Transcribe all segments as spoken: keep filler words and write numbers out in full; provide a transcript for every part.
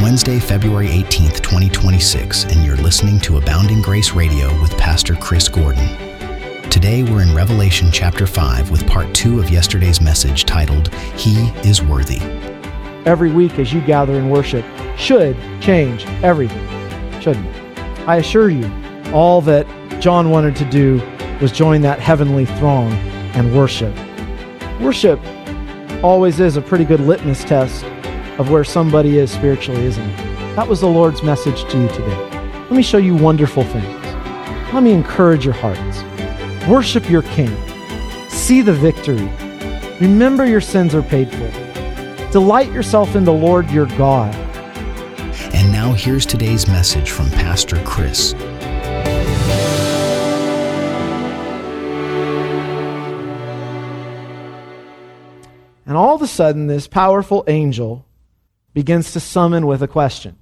Wednesday, February eighteenth, twenty twenty-six, and you're listening to Abounding Grace Radio with Pastor Chris Gordon. Today we're in Revelation chapter five with part two of yesterday's message titled, He is Worthy. Every week as you gather in worship should change everything, shouldn't it? I assure you, all that John wanted to do was join that heavenly throng and worship. Worship always is a pretty good litmus test of where somebody is spiritually, isn't it? That was the Lord's message to you today. Let me show you wonderful things. Let me encourage your hearts. Worship your King. See the victory. Remember your sins are paid for. Delight yourself in the Lord your God. And now here's today's message from Pastor Chris. And all of a sudden, this powerful angel begins to summon with a question.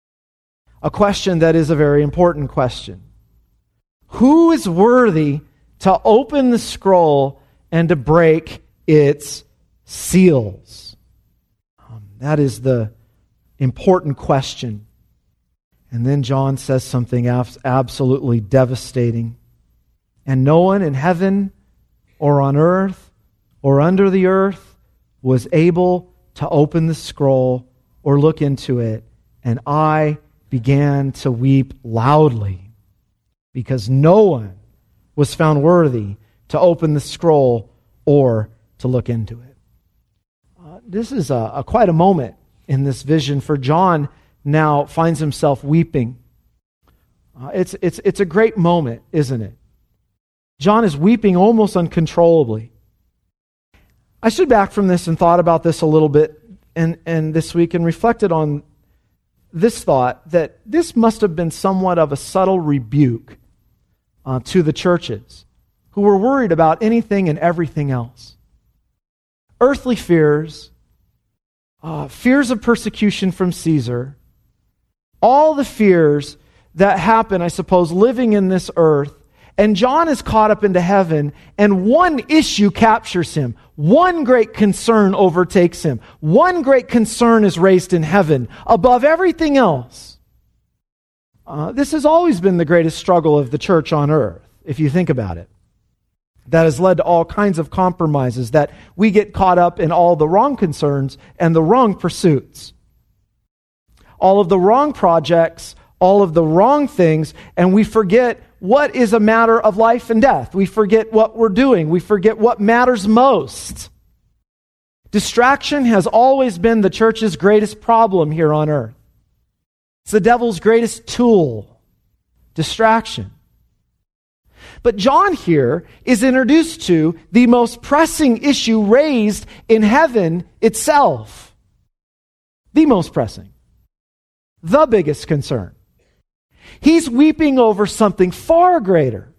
A question that is a very important question. Who is worthy to open the scroll and to break its seals? Um, that is the important question. And then John says something absolutely devastating. And no one in heaven or on earth or under the earth was able to open the scroll or look into it, and I began to weep loudly because no one was found worthy to open the scroll or to look into it. Uh, this is a, a quite a moment in this vision, for John now finds himself weeping. Uh, it's, it's, it's a great moment, isn't it? John is weeping almost uncontrollably. I stood back from this and thought about this a little bit and, and this week and reflected on this thought that this must have been somewhat of a subtle rebuke uh, to the churches who were worried about anything and everything else. Earthly fears, uh, fears of persecution from Caesar, all the fears that happen, I suppose, living in this earth. And John is caught up into heaven, and one issue captures him. One great concern overtakes him. One great concern is raised in heaven above everything else. Uh, this has always been the greatest struggle of the church on earth, if you think about it. That has led to all kinds of compromises, that we get caught up in all the wrong concerns and the wrong pursuits. All of the wrong projects, all of the wrong things, and we forget what is a matter of life and death. We forget what we're doing. We forget what matters most. Distraction has always been the church's greatest problem here on earth. It's the devil's greatest tool, distraction. But John here is introduced to the most pressing issue raised in heaven itself. The most pressing. The biggest concern. He's weeping over something far greater.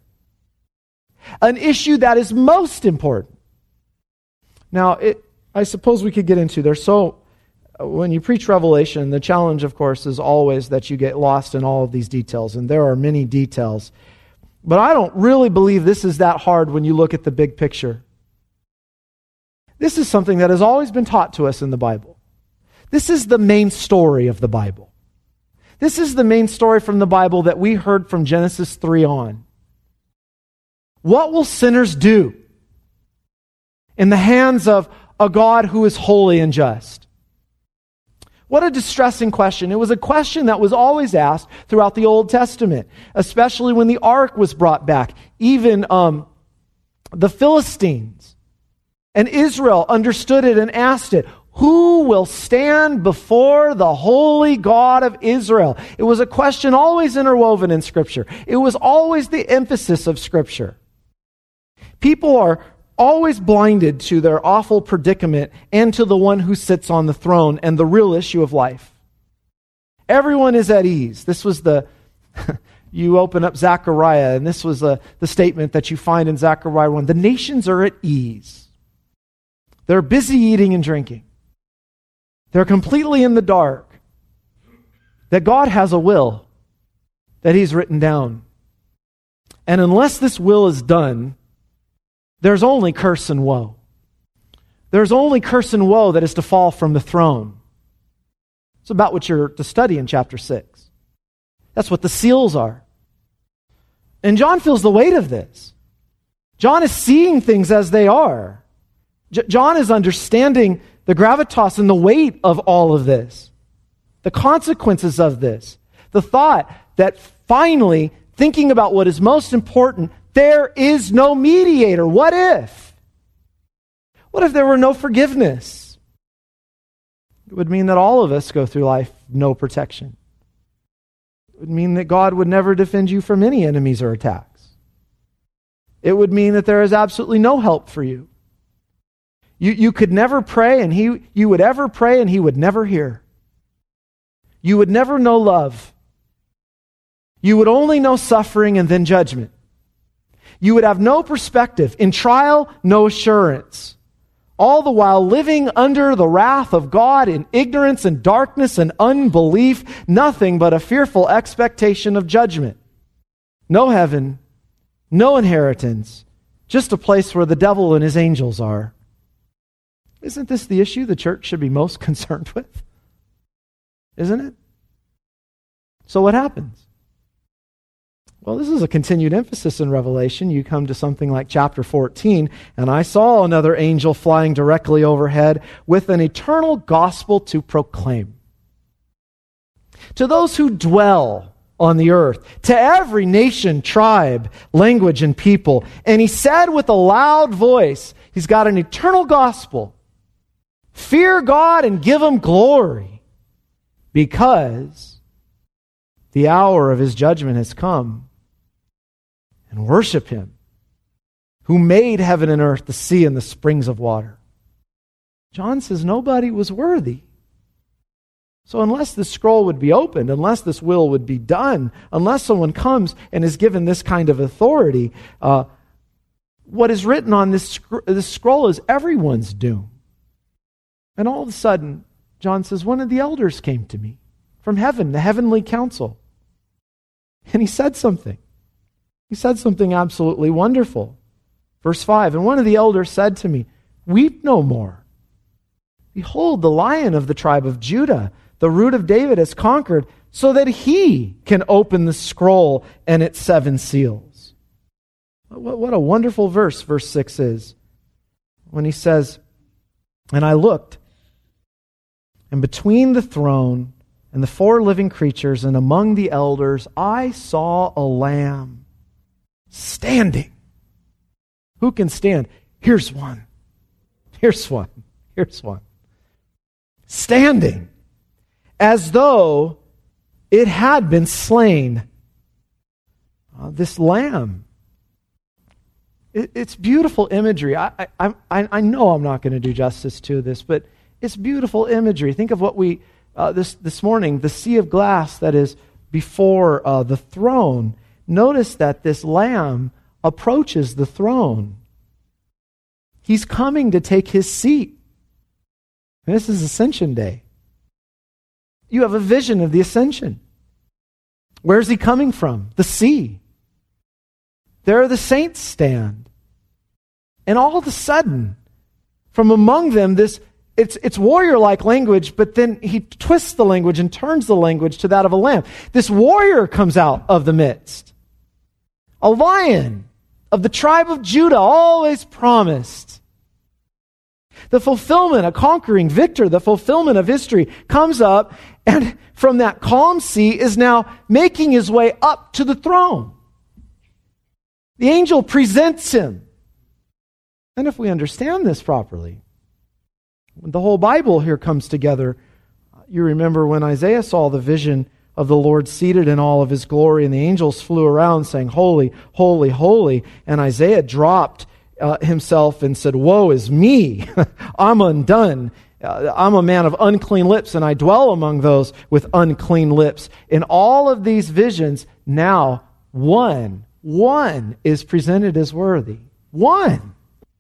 An issue that is most important. Now, it, I suppose we could get into, there's so, when you preach Revelation, the challenge, of course, is always that you get lost in all of these details, and there are many details. But I don't really believe this is that hard when you look at the big picture. This is something that has always been taught to us in the Bible. This is the main story of the Bible. This is the main story from the Bible that we heard from Genesis three on. What will sinners do in the hands of a God who is holy and just? What a distressing question. It was a question that was always asked throughout the Old Testament, especially when the ark was brought back. Even um, the Philistines and Israel understood it and asked it. Who will stand before the holy God of Israel? It was a question always interwoven in Scripture. It was always the emphasis of Scripture. People are always blinded to their awful predicament and to the one who sits on the throne and the real issue of life. Everyone is at ease. This was the, you open up Zechariah, and this was a, the statement that you find in Zechariah one. The nations are at ease. They're busy eating and drinking. They're completely in the dark. That God has a will that He's written down. And unless this will is done, there's only curse and woe. There's only curse and woe that is to fall from the throne. It's about what you're to study in chapter six. That's what the seals are. And John feels the weight of this. John is seeing things as they are. J- John is understanding the gravitas and the weight of all of this, the consequences of this, the thought that finally, thinking about what is most important, there is no mediator. What if? What if there were no forgiveness? It would mean that all of us go through life no protection. It would mean that God would never defend you from any enemies or attacks. It would mean that there is absolutely no help for you. You, you could never pray and he, you would ever pray and he would never hear. You would never know love. You would only know suffering and then judgment. You would have no perspective. In trial, no assurance. All the while living under the wrath of God in ignorance and darkness and unbelief, nothing but a fearful expectation of judgment. No heaven, no inheritance, just a place where the devil and his angels are. Isn't this the issue the church should be most concerned with? Isn't it? So what happens? Well, this is a continued emphasis in Revelation. You come to something like chapter fourteen, and I saw another angel flying directly overhead with an eternal gospel to proclaim. To those who dwell on the earth, to every nation, tribe, language, and people. And he said with a loud voice, he's got an eternal gospel. Fear God and give him glory, because the hour of his judgment has come. And worship him who made heaven and earth, the sea, and the springs of water. John says nobody was worthy. So unless this scroll would be opened, unless this will would be done, unless someone comes and is given this kind of authority, uh, what is written on this, sc- this scroll is everyone's doom. And all of a sudden, John says, one of the elders came to me from heaven, the heavenly council. And he said something. He said something absolutely wonderful. Verse five, and one of the elders said to me, weep no more. Behold, the Lion of the tribe of Judah, the root of David, has conquered, so that he can open the scroll and its seven seals. What a wonderful verse, verse six is. When he says, and I looked, and between the throne and the four living creatures and among the elders, I saw a lamb standing. Who can stand? Here's one. Here's one. Here's one. Standing as though it had been slain. Uh, this lamb. It, it's beautiful imagery. I, I, I, I know I'm not going to do justice to this, but it's beautiful imagery. Think of what we, uh, this, this morning, the sea of glass that is before uh, the throne. Notice that this lamb approaches the throne. He's coming to take his seat. And this is Ascension Day. You have a vision of the ascension. Where's he coming from? The sea. There the saints stand. And all of a sudden, from among them, this it's it's warrior-like language, but then he twists the language and turns the language to that of a lamb. This warrior comes out of the midst. A lion of the tribe of Judah, always promised. The fulfillment, a conquering victor, the fulfillment of history comes up, and from that calm sea is now making his way up to the throne. The angel presents him. And if we understand this properly, when the whole Bible here comes together, you remember when Isaiah saw the vision of the Lord seated in all of his glory, and the angels flew around saying, holy, holy, holy. And Isaiah dropped uh, himself and said, woe is me. I'm undone. Uh, I'm a man of unclean lips, and I dwell among those with unclean lips. In all of these visions, now one, one is presented as worthy. One.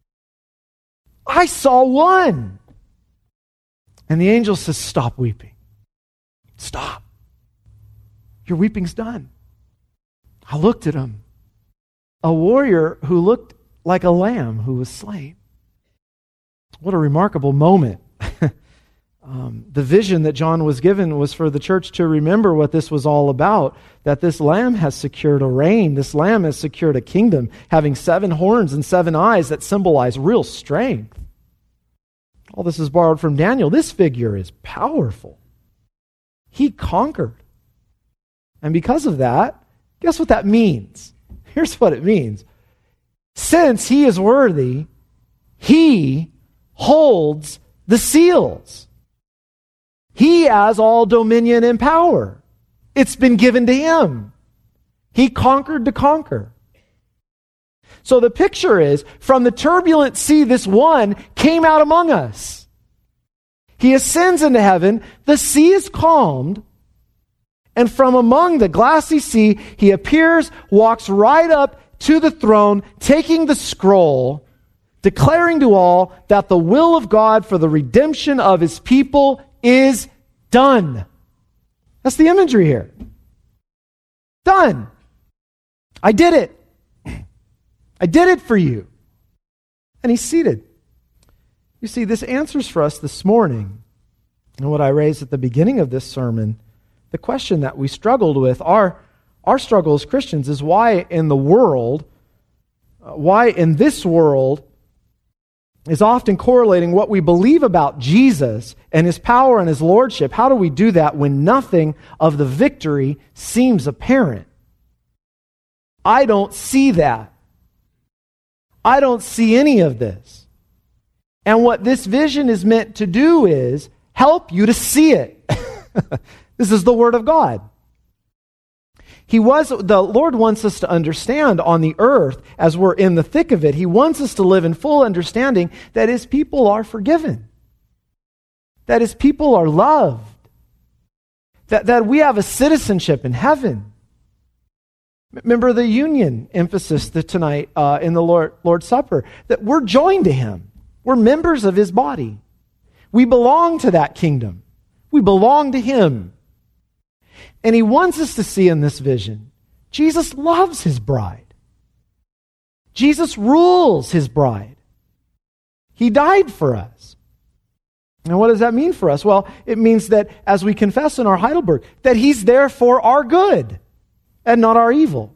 I saw one. And the angel says, stop weeping. Stop. Your weeping's done. I looked at him. A warrior who looked like a lamb who was slain. What a remarkable moment. Um, the vision that John was given was for the church to remember what this was all about, that this lamb has secured a reign. This lamb has secured a kingdom, having seven horns and seven eyes that symbolize real strength. All this is borrowed from Daniel. This figure is powerful. He conquered. And because of that, guess what that means? Here's what it means. Since he is worthy, he holds the seals. He has all dominion and power. It's been given to him. He conquered to conquer. So the picture is, from the turbulent sea, this one came out among us. He ascends into heaven, the sea is calmed, and from among the glassy sea, he appears, walks right up to the throne, taking the scroll, declaring to all that the will of God for the redemption of his people is done. That's the imagery here. Done. I did it. I did it for you. And he's seated. You see, this answers for us this morning, and what I raised at the beginning of this sermon, the question that we struggled with, our, our struggle as Christians, is why in the world, uh, why in this world, is often correlating what we believe about Jesus and his power and his lordship. How do we do that when nothing of the victory seems apparent? I don't see that. I don't see any of this. And what this vision is meant to do is help you to see it. This is the Word of God. He was, the Lord wants us to understand on the earth, as we're in the thick of it, he wants us to live in full understanding that his people are forgiven, that his people are loved, that, that we have a citizenship in heaven. Remember the union emphasis that tonight uh, in the Lord, Lord's Supper, that we're joined to him. We're members of his body. We belong to that kingdom. We belong to him. And he wants us to see in this vision, Jesus loves his bride. Jesus rules his bride. He died for us. And what does that mean for us? Well, it means that as we confess in our Heidelberg, that he's there for our good and not our evil,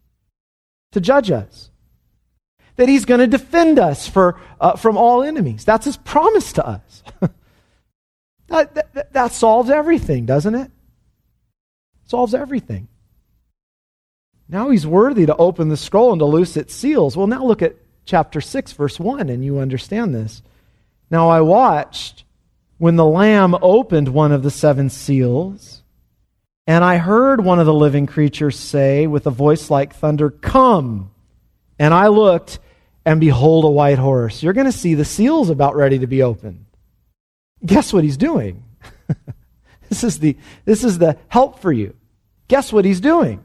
to judge us. That he's going to defend us for, uh, from all enemies. That's his promise to us. that, that, that solves everything, doesn't it? Solves everything. Now he's worthy to open the scroll and to loose its seals. Well, now look at chapter six, verse one, and you understand this. Now I watched when the Lamb opened one of the seven seals, and I heard one of the living creatures say with a voice like thunder, "Come!" And I looked, and behold, a white horse. You're going to see the seals about ready to be opened. Guess what he's doing? This is the this is the help for you. Guess what he's doing?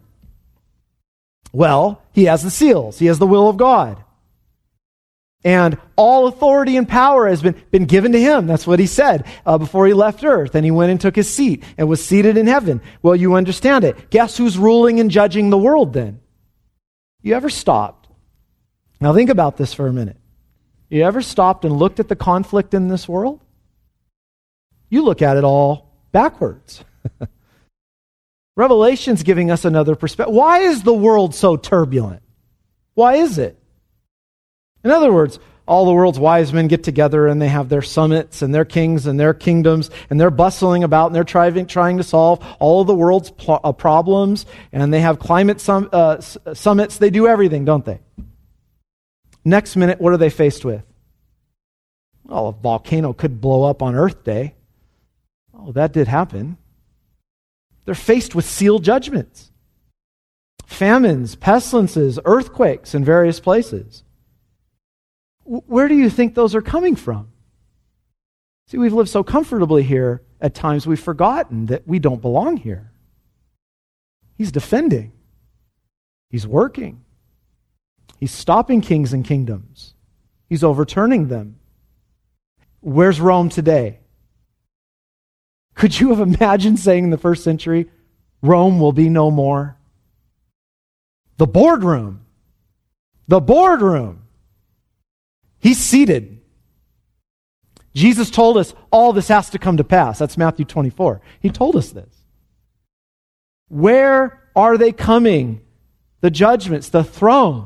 Well, he has the seals. He has the will of God. And all authority and power has been, been given to him. That's what he said uh, before he left earth. And he went and took his seat and was seated in heaven. Well, you understand it. Guess who's ruling and judging the world then? You ever stopped? Now think about this for a minute. You ever stopped and looked at the conflict in this world? You look at it all backwards. Revelation's giving us another perspective. Why is the world so turbulent? Why is it? In other words, all the world's wise men get together and they have their summits and their kings and their kingdoms and they're bustling about and they're trying, trying to solve all of the world's pl- uh, problems, and they have climate sum, uh, s- summits. They do everything, don't they? Next minute, what are they faced with? Well, a volcano could blow up on Earth Day. Oh, that did happen. They're faced with sealed judgments. Famines, pestilences, earthquakes in various places. Where do you think those are coming from? See, we've lived so comfortably here, at times we've forgotten that we don't belong here. He's defending. He's working. He's stopping kings and kingdoms. He's overturning them. Where's Rome today? Could you have imagined saying in the first century, Rome will be no more? The boardroom. The boardroom. He's seated. Jesus told us all this has to come to pass. That's Matthew twenty-four. He told us this. Where are they coming? The judgments, the throne.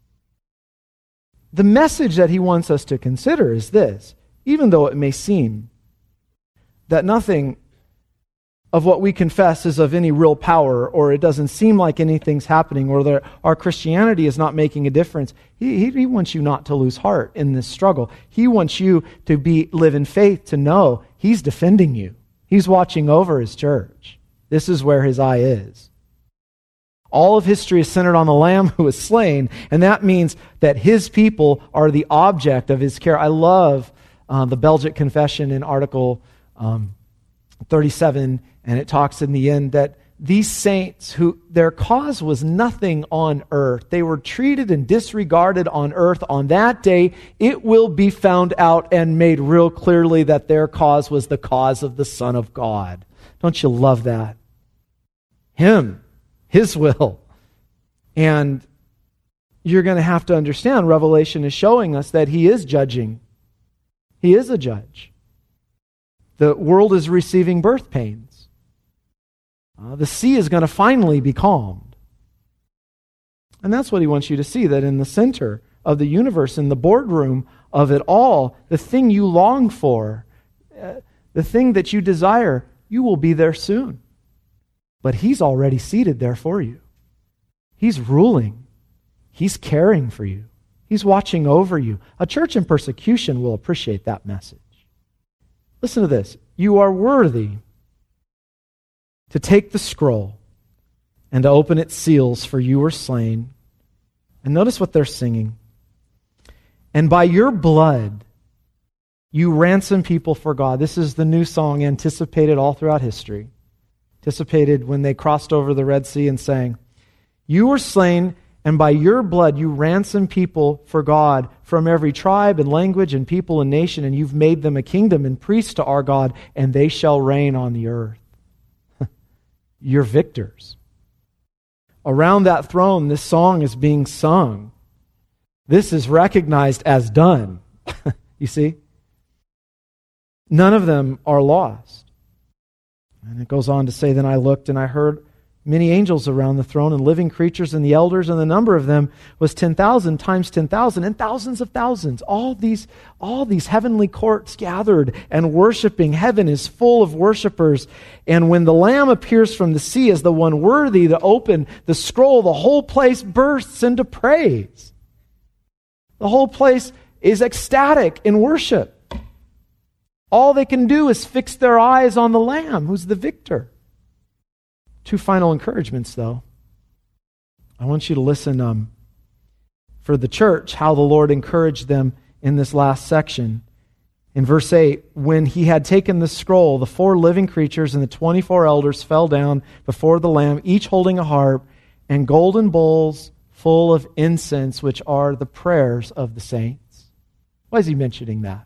The message that he wants us to consider is this. Even though it may seem that nothing of what we confess is of any real power, or it doesn't seem like anything's happening, or that our Christianity is not making a difference, he, he, he wants you not to lose heart in this struggle. He wants you to be live in faith, to know he's defending you. He's watching over his church. This is where his eye is. All of history is centered on the Lamb who was slain, and that means that his people are the object of his care. I love uh, the Belgic Confession in Article um, thirty-seven, and it talks in the end that these saints, who their cause was nothing on earth, they were treated and disregarded on earth. On that day, it will be found out and made real clearly that their cause was the cause of the Son of God. Don't you love that? Him. His will. And you're going to have to understand, Revelation is showing us that he is judging. He is a judge. The world is receiving birth pains. Uh, the sea is going to finally be calmed. And that's what he wants you to see, that in the center of the universe, in the boardroom of it all, the thing you long for, uh, the thing that you desire, you will be there soon. But he's already seated there for you. He's ruling. He's caring for you. He's watching over you. A church in persecution will appreciate that message. Listen to this. You are worthy to take the scroll and to open its seals, for you were slain. And notice what they're singing. And by your blood, you ransom people for God. This is the new song anticipated all throughout history. Anticipated when they crossed over the Red Sea and sang, you were slain, and by your blood you ransom people for God from every tribe and language and people and nation, and you've made them a kingdom and priests to our God, and they shall reign on the earth. You're victors. Around that throne, this song is being sung. This is recognized as done. You see? None of them are lost. And it goes on to say, then I looked and I heard many angels around the throne and living creatures and the elders, and the number of them was ten thousand times ten thousand and thousands of thousands. All these, all these heavenly courts gathered and worshiping. Heaven is full of worshipers. And when the Lamb appears from the sea as the one worthy to open the scroll, the whole place bursts into praise. The whole place is ecstatic in worship. All they can do is fix their eyes on the Lamb, who's the victor. Two final encouragements, though. I want you to listen um, for the church, how the Lord encouraged them in this last section. In verse eight, when he had taken the scroll, the four living creatures and the twenty-four elders fell down before the Lamb, each holding a harp and golden bowls full of incense, which are the prayers of the saints. Why is he mentioning that?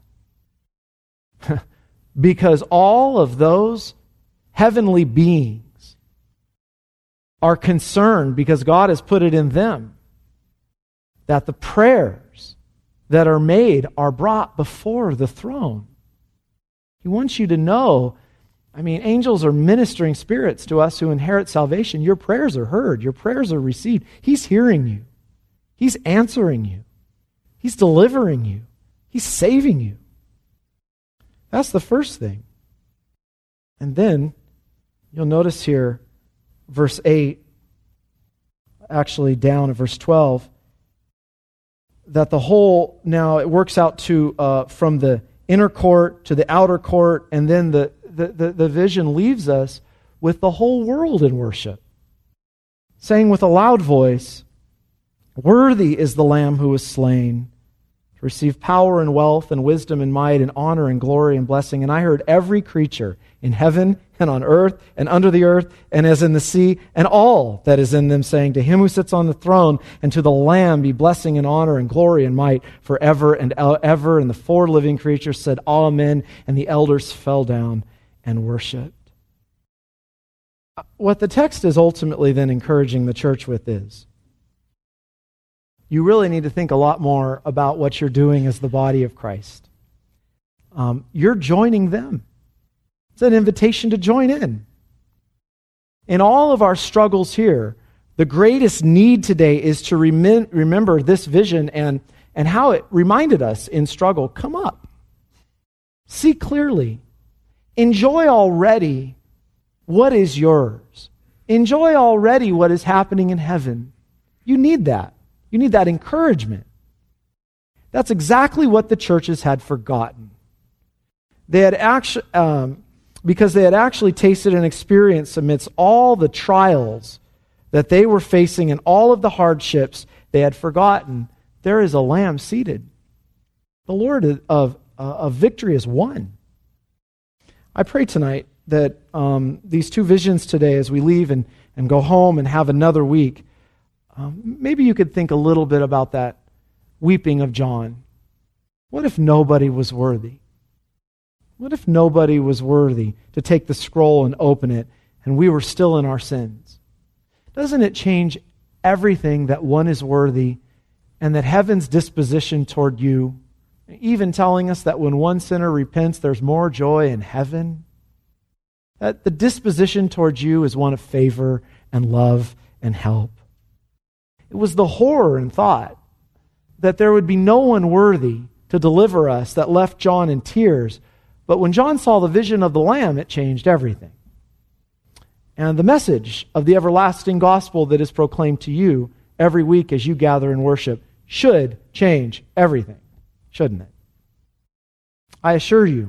Because all of those heavenly beings are concerned, because God has put it in them, that the prayers that are made are brought before the throne. He wants you to know, I mean, angels are ministering spirits to us who inherit salvation. Your prayers are heard. Your prayers are received. He's hearing you. He's answering you. He's delivering you. He's saving you. That's the first thing. And then you'll notice here, verse eight, actually down at verse twelve, that the whole, now it works out to uh, from the inner court to the outer court, and then the, the, the, the vision leaves us with the whole world in worship, saying with a loud voice, worthy is the Lamb who was slain to receive power and wealth and wisdom and might and honor and glory and blessing. And I heard every creature in heaven and on earth and under the earth and as in the sea and all that is in them saying, to him who sits on the throne and to the Lamb be blessing and honor and glory and might forever and ever. And the four living creatures said, Amen. And the elders fell down and worshiped. What the text is ultimately then encouraging the church with is, you really need to think a lot more about what you're doing as the body of Christ. um, you're joining them. It's an invitation to join in. In all of our struggles here, the greatest need today is to rem- remember this vision and, and how it reminded us in struggle. Come up. See clearly. Enjoy already what is yours. Enjoy already what is happening in heaven. You need that. You need that encouragement. That's exactly what the churches had forgotten. They had actually, um, because they had actually tasted and experienced amidst all the trials that they were facing and all of the hardships, they had forgotten there is a Lamb seated. The Lord of, uh, of victory is won. I pray tonight that um, these two visions today, as we leave and, and go home and have another week, um, maybe you could think a little bit about that weeping of John. What if nobody was worthy? What if nobody was worthy to take the scroll and open it, and we were still in our sins? Doesn't it change everything that one is worthy and that heaven's disposition toward you, even telling us that when one sinner repents, there's more joy in heaven? That the disposition towards you is one of favor and love and help. It was the horror and thought that there would be no one worthy to deliver us that left John in tears. But when John saw the vision of the Lamb, it changed everything. And the message of the everlasting gospel that is proclaimed to you every week as you gather in worship should change everything, shouldn't it? I assure you,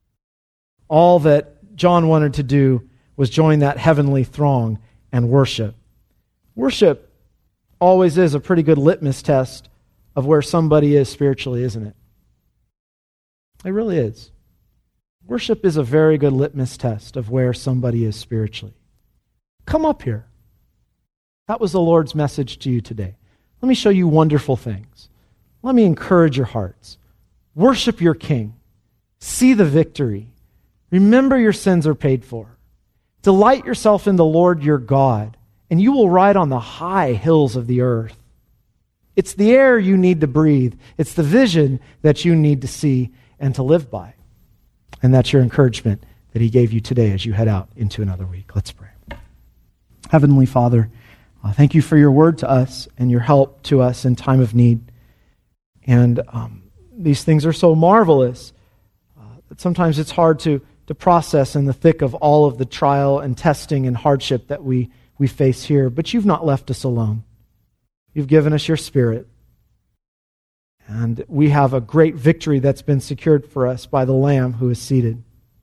all that John wanted to do was join that heavenly throng and worship. Worship always is a pretty good litmus test of where somebody is spiritually, isn't it? It really is. Worship is a very good litmus test of where somebody is spiritually. Come up here. That was the Lord's message to you today. Let me show you wonderful things. Let me encourage your hearts. Worship your King. See the victory. Remember your sins are paid for. Delight yourself in the Lord your God, and you will ride on the high hills of the earth. It's the air you need to breathe. It's the vision that you need to see and to live by. And that's your encouragement that he gave you today as you head out into another week. Let's pray. Heavenly Father, uh, thank you for your word to us and your help to us in time of need. And um, these things are so marvelous uh, that sometimes it's hard to, to process in the thick of all of the trial and testing and hardship that we, we face here. But you've not left us alone. You've given us your Spirit. And we have a great victory that's been secured for us by the Lamb who is seated.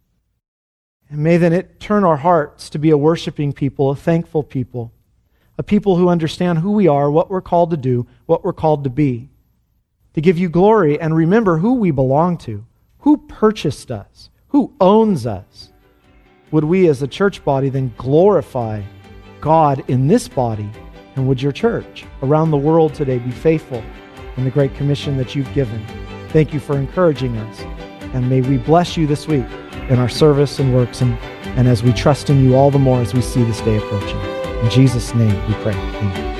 And may then it turn our hearts to be a worshiping people, a thankful people, a people who understand who we are, what we're called to do, what we're called to be, to give you glory and remember who we belong to, who purchased us, who owns us. Would we as a church body then glorify God in this body? And would your church around the world today be faithful in the great commission that you've given? Thank you for encouraging us. And may we bless you this week in our service and works and, and as we trust in you all the more as we see this day approaching. In Jesus' name we pray. Amen.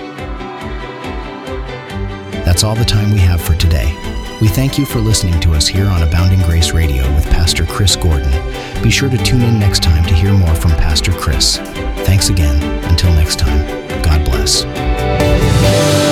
That's all the time we have for today. We thank you for listening to us here on Abounding Grace Radio with Pastor Chris Gordon. Be sure to tune in next time to hear more from Pastor Chris. Thanks again. Until next time, God bless.